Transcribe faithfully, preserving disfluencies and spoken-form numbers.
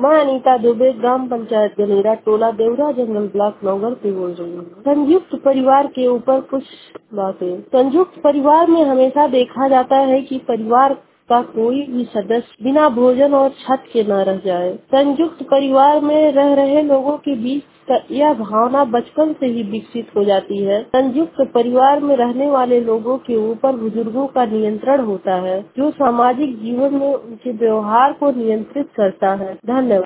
मैं अनीता दुबे, ग्राम पंचायत गनेरा, टोला देवरा जंगल ब्लॉक नौगढ़ से बोल रही हूँ। संयुक्त परिवार के ऊपर कुछ बातें। संयुक्त परिवार में हमेशा देखा जाता है कि परिवार का कोई भी सदस्य बिना भोजन और छत के न रह जाए। संयुक्त परिवार में रह रहे लोगों के बीच यह भावना बचपन से ही विकसित हो जाती है। संयुक्त परिवार में रहने वाले लोगों के ऊपर बुजुर्गों का नियंत्रण होता है, जो सामाजिक जीवन में उनके व्यवहार को नियंत्रित करता है। धन्यवाद।